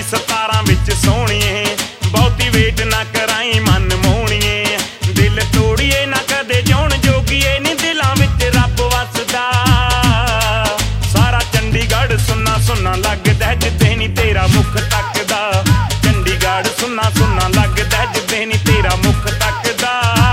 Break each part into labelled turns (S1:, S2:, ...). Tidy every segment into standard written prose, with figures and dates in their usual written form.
S1: 17 ਵਿੱਚ ਸੋਹਣੀਏ, ਬਹੁਤੀ ਵੇਟ ਨਾ ਕਰਾਈ ਮਨ ਮੋਹਣੀਏ। ਦਿਲ ਤੋੜੀਏ ਨਾ ਕਦੇ ਜਿਉਣ ਜੋਗੀਏ, ਨੀ ਦਿਲਾਂ ਵਿੱਚ ਰੱਬ ਵਸਦਾ। ਸਾਰਾ ਚੰਡੀਗੜ੍ਹ ਸੁੰਨਾ ਸੁੰਨਾ ਲੱਗਦਾ ਜਿੱਦੇ ਨੀ ਤੇਰਾ ਮੁੱਖ ਤੱਕਦਾ। ਚੰਡੀਗੜ੍ਹ ਸੁੰਨਾ ਸੁੰਨਾ ਲੱਗਦਾ ਜਿੱਦੇ ਨੀ ਤੇਰਾ ਮੁੱਖ ਤੱਕਦਾ।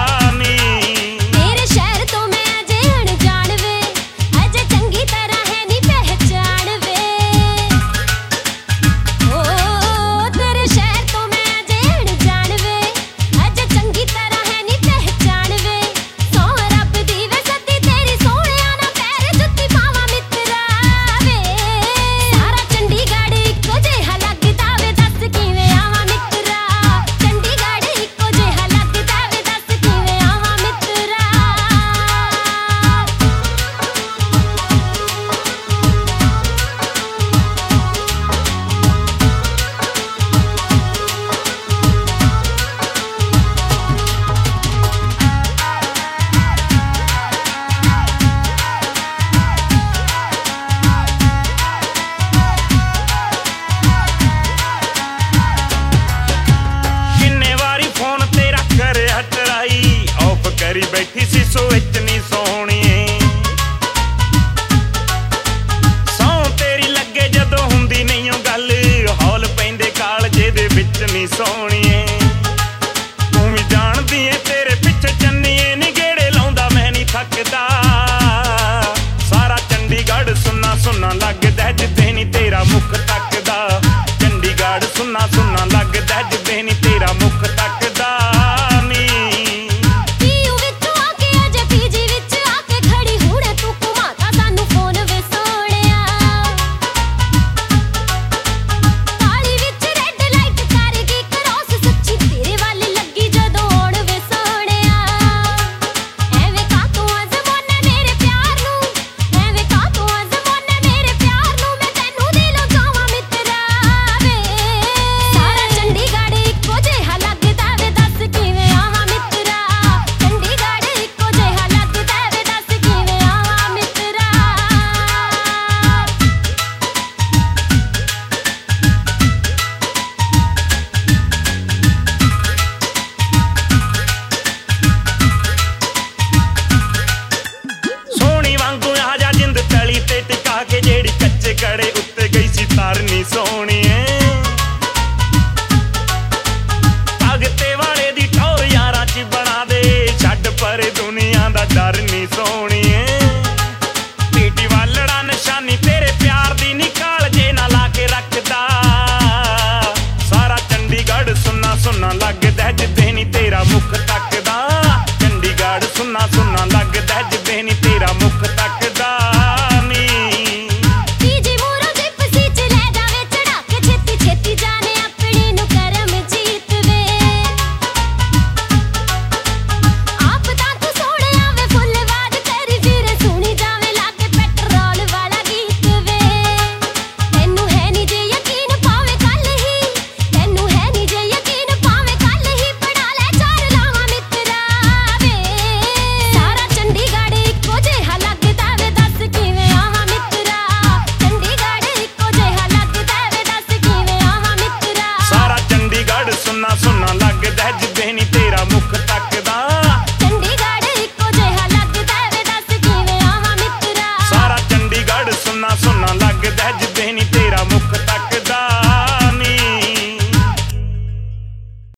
S1: ਕਰੀ ਬੈਠੀ ਸੀ ਸੋ ਵਿੱਚ ਨੀ ਸੋਹਣੀਏ, ਸੌਂ ਤੇਰੀ ਲੱਗੇ ਜਦੋਂ ਹੁੰਦੀ ਨਹੀਂ ਓ ਗੱਲ। ਹੌਲ ਪੈਂਦੇ ਕਾਲਜੇ ਦੇ ਵਿੱਚ ਨੀ ਸੋਹਣੀ।